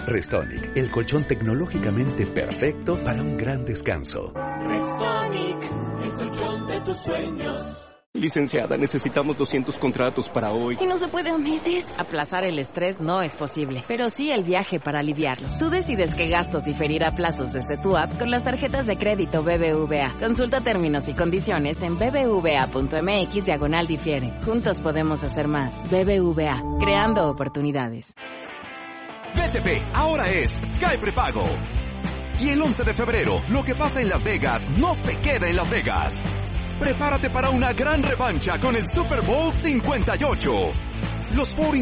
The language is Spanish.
Restonic, el colchón tecnológicamente perfecto para un gran descanso. Restonic, el colchón de tus sueños. Licenciada, necesitamos 200 contratos para hoy. ¿Y no se puede a meses? Aplazar el estrés no es posible, pero sí el viaje para aliviarlo. Tú decides qué gastos diferir a plazos desde tu app con las tarjetas de crédito BBVA. Consulta términos y condiciones en bbva.mx/difiere. Juntos podemos hacer más. BBVA, creando oportunidades. BTV ahora es Sky Prepago. Y el 11 de febrero, lo que pasa en Las Vegas no se queda en Las Vegas. Prepárate para una gran revancha con el Super Bowl 58. Los 49